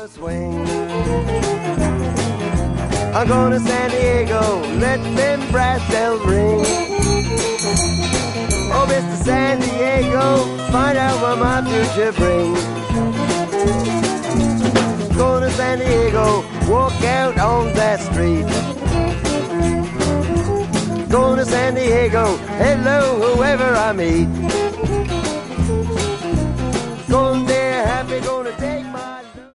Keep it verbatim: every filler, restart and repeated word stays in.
a swing. I'm going to San Diego, let them brass bells ring. Oh, Mister San Diego, find out what my future brings. Going to San Diego, walk out on that street. Going to San Diego, hello whoever I meet. Going there happy, gonna take my